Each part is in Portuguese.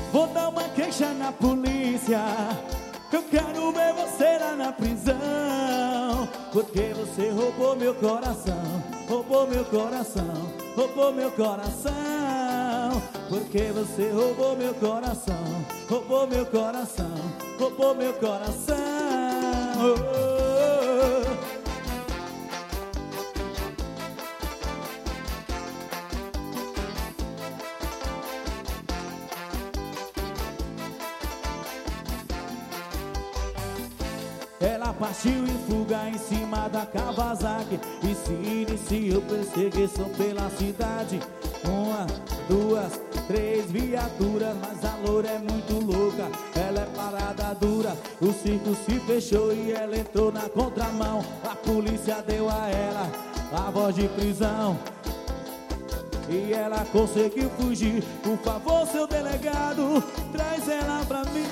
Vou dar uma queixa na polícia, eu quero ver você lá na prisão. Porque você roubou meu coração, roubou meu coração, roubou meu coração. Porque você roubou meu coração, roubou meu coração, roubou meu coração. Ela partiu em fuga em cima da Kawasaki e se iniciou perseguição pela cidade. 1, 2, 3 viaturas, mas a loura é muito louca. Ela é parada dura, o circo se fechou e ela entrou na contramão. A polícia deu a ela a voz de prisão e ela conseguiu fugir. Por favor, seu delegado, traz ela pra mim.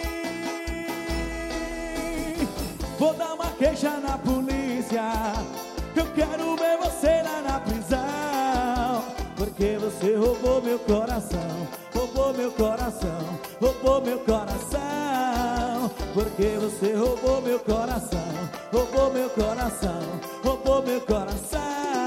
Vou dar uma queixa na polícia, eu quero ver você lá na prisão. Porque você roubou meu coração, roubou meu coração, roubou meu coração. Porque você roubou meu coração, roubou meu coração, roubou meu coração.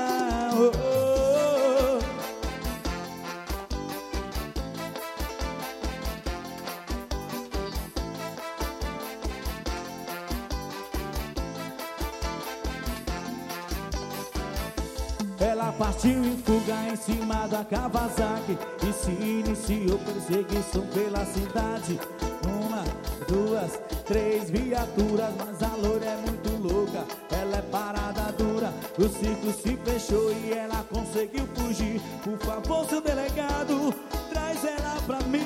Ela partiu em fuga em cima da Kawasaki e se iniciou perseguição pela cidade. 1, 2, 3 viaturas, mas a loura é muito louca. Ela é parada dura, o circo se fechou e ela conseguiu fugir. Por favor, seu delegado, traz ela pra mim.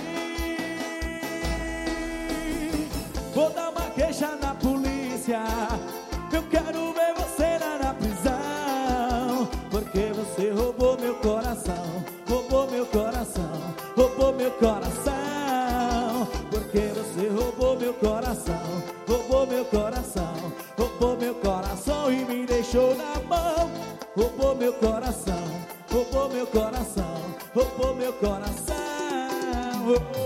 Vou dar uma queixa na polícia, eu quero ver você lá na prisão. Porque você roubou meu coração, roubou meu coração, roubou meu coração. Porque você roubou meu coração, roubou meu coração, roubou meu coração e me deixou na mão. Roubou meu coração, roubou meu coração, roubou meu coração.